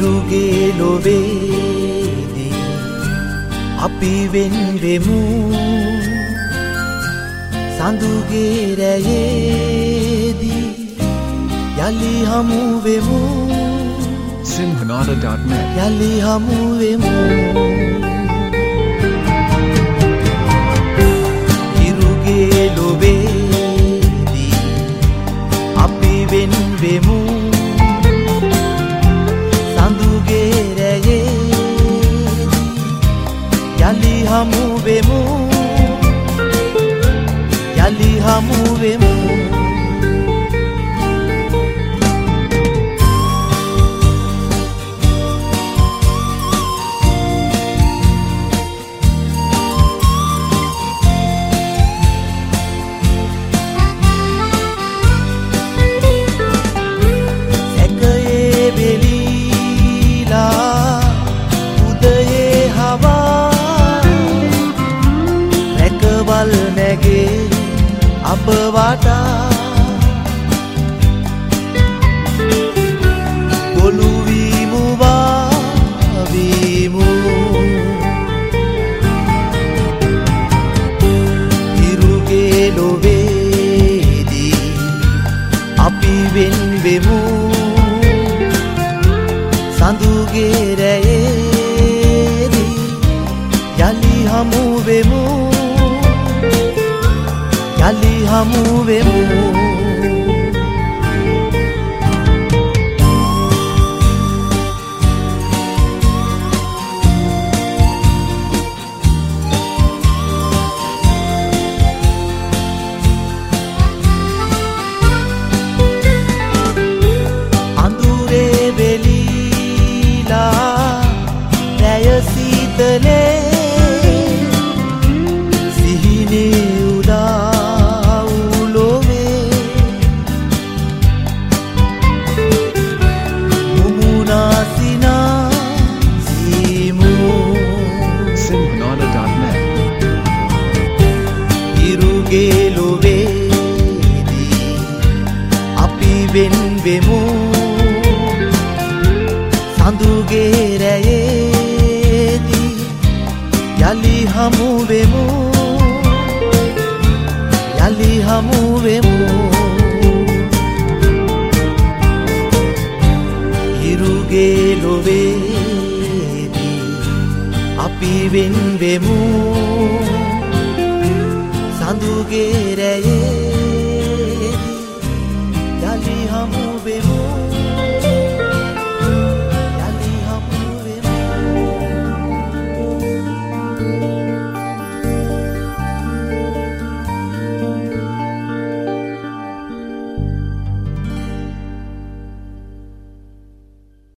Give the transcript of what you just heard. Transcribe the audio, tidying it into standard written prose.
හිරුගේ ලොවේදී අපි වෙන් වෙමු සඳුගේ රැයේදී යලි හමු වෙමු Sinhanada.net යලි හමු වෙමු හිරුගේ ලොවේදී අපි වෙන් වෙමු සඳුගේ රැයේදී යලි හමු වෙමු යලි හමු වෙමු අප වටා ගොළු වීමු වාවීමු හිරුගේ ලොවේදී අපි වෙන් වෙමු සඳුගේ රැයේදී යලි හමු වෙමු යලි හමු වෙමු අඳුරේ වෙලීලා රැය සීතලේ සිහිනේ උදා හිරුගේ ලොවේදී අපි වෙන් වෙමු සඳුගේ රැයේදී යලි හමු වෙමු යලි හමු වෙමු හිරුගේ ලොවේදී අපි වෙන් වෙමු සඳුගේ